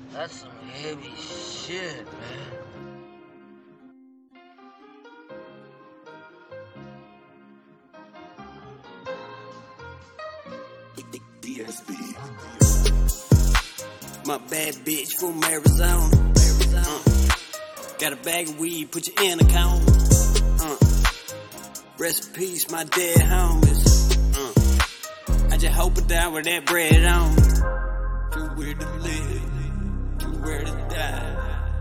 That's some heavy shit, man. DSB. My bad bitch from Arizona. Got a bag of weed, put you in a cone. Rest in peace, my dead homies. I just hope it down with that bread on. Too weird to live, too weird to die.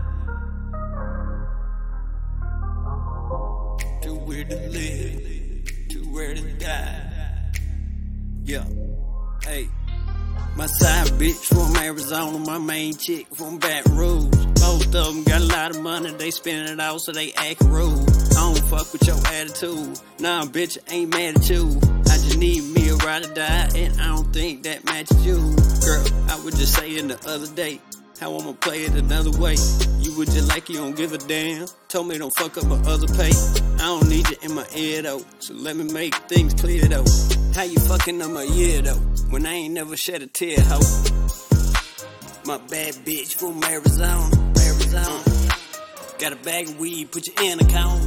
Too weird to live, too weird to die. Yeah, hey. My side bitch from Arizona, my main chick from Baton Rouge. Both of them got a lot of money, they spending it all, so they act rude. I don't fuck with your attitude, nah bitch, I ain't mad at you. I just need me a ride or die, and I don't think that matches you. Girl, I was just saying the other day, how I'ma play it another way. You would just like you don't give a damn. Told me don't fuck up my other pay. I don't need you in my ear though, so let me make things clear though. How you fucking on my ear though, when I ain't never shed a tear, ho. My bad bitch from Arizona. Got a bag of weed, put you in a cone.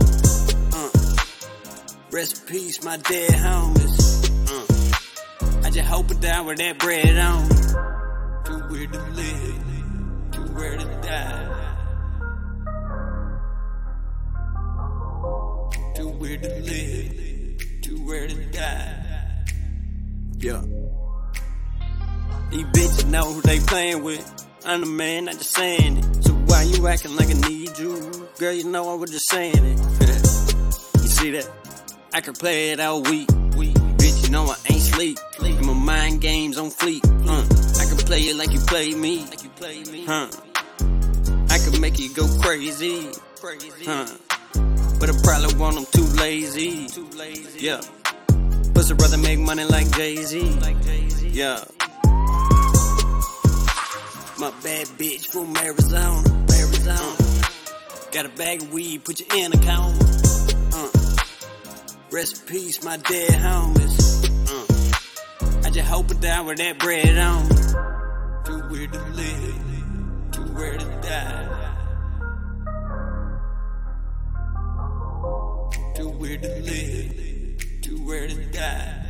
Rest in peace, my dead homies. I just hope it down with that bread on. Too weird to live, too weird to die. Too weird to live, too weird to die. Yeah. These bitches know who they playing with. I'm the man, not just saying it. So why you acting like I need you? Girl, you know I was just saying it. You see that? I can play it all week. Bitch, you know I ain't sleep. And my mind games on fleek. I can play it like you play me. I can make you go crazy. But I probably want them too lazy. Yeah. Pussy brother make money like Jay-Z. Yeah. My bad bitch from Arizona. Got a bag of weed, put you in a cone. Rest in peace, my dead homies. I just hope it down with that bread on. Too weird to live, too weird to die. Too weird to live, too weird to die.